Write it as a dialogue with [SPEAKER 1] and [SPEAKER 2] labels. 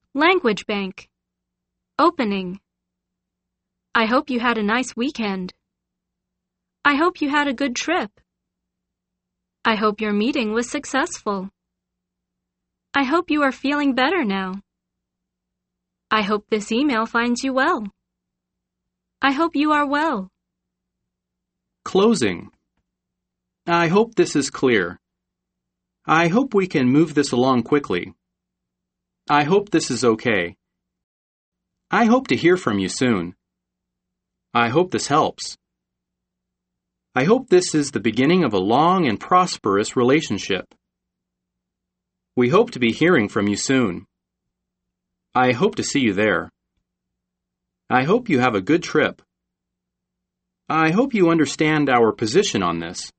[SPEAKER 1] Language Bank. Opening. I hope you had a nice weekend. I hope you had a good trip. I hope your meeting was successful. I hope you are feeling better now. I hope this email finds you well. I hope you are well.
[SPEAKER 2] Closing. I hope this is clear. I hope we can move this along quickly. I hope this is okay. I hope to hear from you soon. I hope this helps. I hope this is the beginning of a long and prosperous relationship. We hope to be hearing from you soon. I hope to see you there. I hope you have a good trip. I hope you understand our position on this.